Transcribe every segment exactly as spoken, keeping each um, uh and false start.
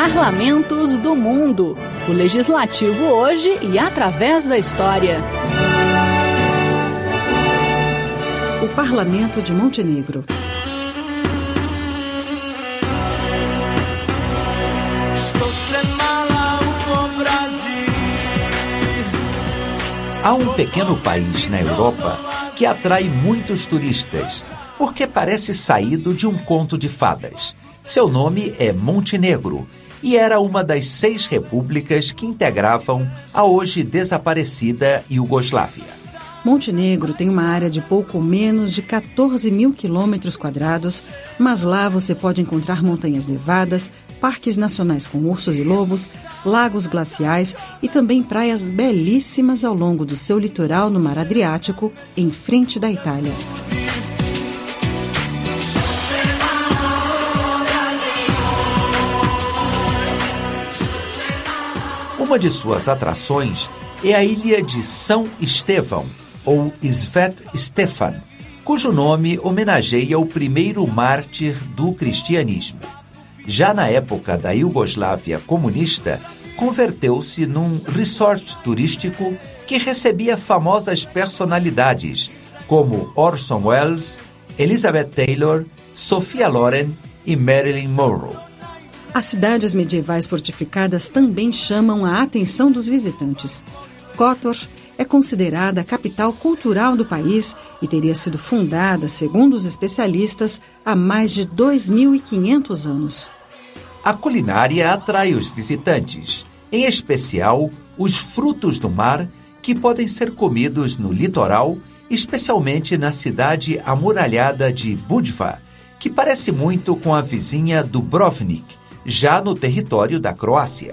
Parlamentos do Mundo. O Legislativo hoje e através da história. O Parlamento de Montenegro. Há um pequeno país na Europa que atrai muitos turistas, porque parece saído de um conto de fadas. Seu nome é Montenegro e era uma das seis repúblicas que integravam a hoje desaparecida Iugoslávia. Montenegro tem uma área de pouco menos de quatorze mil quilômetros quadrados, mas lá você pode encontrar montanhas nevadas, parques nacionais com ursos e lobos, lagos glaciais e também praias belíssimas ao longo do seu litoral no Mar Adriático, em frente da Itália. Uma de suas atrações é a ilha de São Estevão, ou Svet Stefan, cujo nome homenageia o primeiro mártir do cristianismo. Já na época da Iugoslávia comunista, converteu-se num resort turístico que recebia famosas personalidades como Orson Welles, Elizabeth Taylor, Sophia Loren e Marilyn Monroe. As cidades medievais fortificadas também chamam a atenção dos visitantes. Kotor é considerada a capital cultural do país e teria sido fundada, segundo os especialistas, há mais de dois mil e quinhentos anos. A culinária atrai os visitantes, em especial os frutos do mar, que podem ser comidos no litoral, especialmente na cidade amuralhada de Budva, que parece muito com a vizinha Dubrovnik, já no território da Croácia.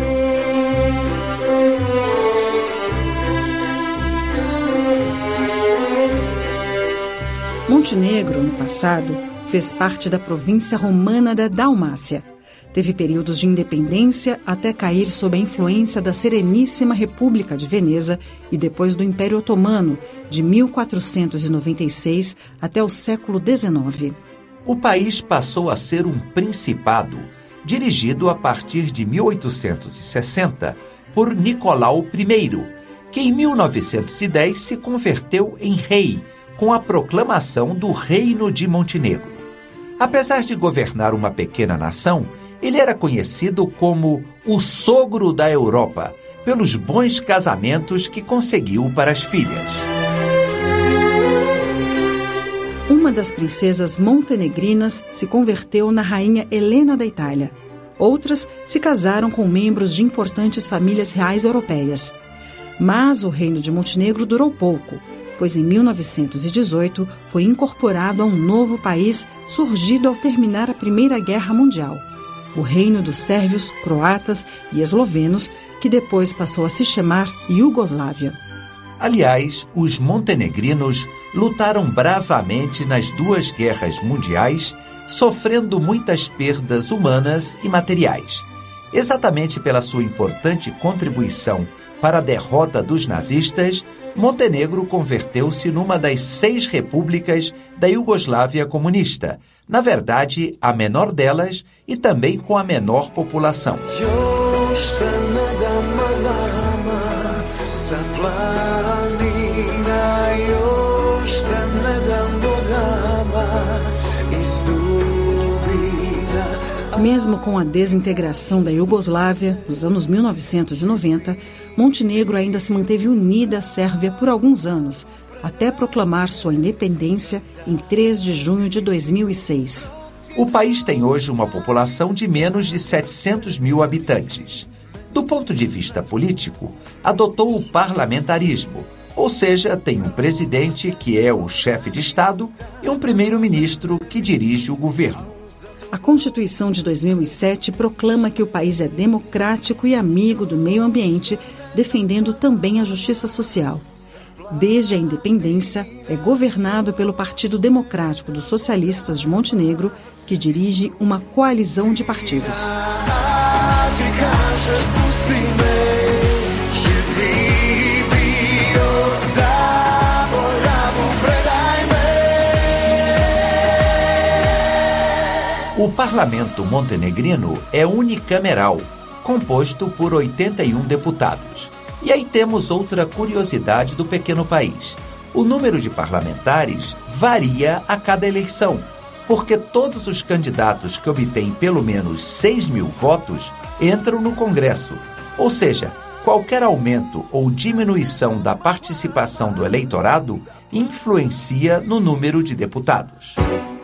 Montenegro, no passado, fez parte da província romana da Dalmácia. Teve períodos de independência até cair sob a influência da Sereníssima República de Veneza e depois do Império Otomano, de mil quatrocentos e noventa e seis até o século dezenove. O país passou a ser um principado, dirigido a partir de mil oitocentos e sessenta por Nicolau I, que em mil novecentos e dez se converteu em rei, com a proclamação do Reino de Montenegro. Apesar de governar uma pequena nação, ele era conhecido como o sogro da Europa, pelos bons casamentos que conseguiu para as filhas. Uma das princesas montenegrinas se converteu na rainha Helena da Itália. Outras se casaram com membros de importantes famílias reais europeias. Mas o Reino de Montenegro durou pouco, pois em mil novecentos e dezoito foi incorporado a um novo país surgido ao terminar a Primeira Guerra Mundial, o Reino dos Sérvios, Croatas e Eslovenos, que depois passou a se chamar Iugoslávia. Aliás, os montenegrinos lutaram bravamente nas duas guerras mundiais, sofrendo muitas perdas humanas e materiais. Exatamente pela sua importante contribuição para a derrota dos nazistas, Montenegro converteu-se numa das seis repúblicas da Iugoslávia comunista, na verdade, a menor delas e também com a menor população. Mesmo com a desintegração da Iugoslávia, nos anos mil novecentos e noventa, Montenegro ainda se manteve unida à Sérvia por alguns anos, até proclamar sua independência em três de junho de dois mil e seis. O país tem hoje uma população de menos de setecentos mil habitantes. Do ponto de vista político, adotou o parlamentarismo, ou seja, tem um presidente que é o chefe de Estado e um primeiro-ministro que dirige o governo. A Constituição de dois mil e sete proclama que o país é democrático e amigo do meio ambiente, defendendo também a justiça social. Desde a independência, é governado pelo Partido Democrático dos Socialistas de Montenegro, que dirige uma coalizão de partidos. O parlamento montenegrino é unicameral, composto por oitenta e um deputados. E aí temos outra curiosidade do pequeno país. O número de parlamentares varia a cada eleição, porque todos os candidatos que obtêm pelo menos seis mil votos entram no Congresso. Ou seja, qualquer aumento ou diminuição da participação do eleitorado influencia no número de deputados.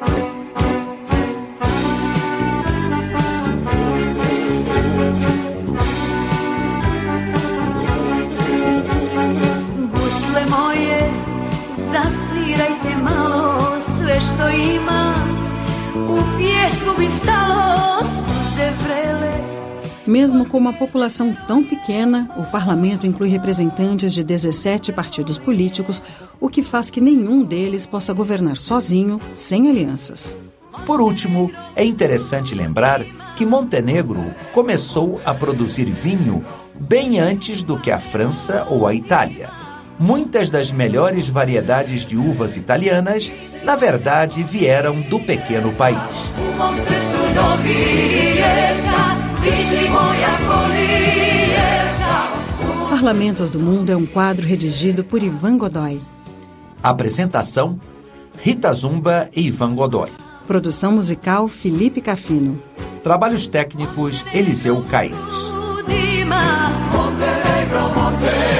Gusle moje, zasvirajte malo, sve što ima, u pjesmu bi stalo suze vrele. Mesmo com uma população tão pequena, o parlamento inclui representantes de dezessete partidos políticos, o que faz que nenhum deles possa governar sozinho, sem alianças. Por último, é interessante lembrar que Montenegro começou a produzir vinho bem antes do que a França ou a Itália. Muitas das melhores variedades de uvas italianas, na verdade, vieram do pequeno país. Parlamentos do Mundo é um quadro redigido por Ivan Godoy. Apresentação: Rita Zumba e Ivan Godoy. Produção musical: Felipe Cafino. Trabalhos técnicos: Eliseu Caires. Montenegro, Montenegro.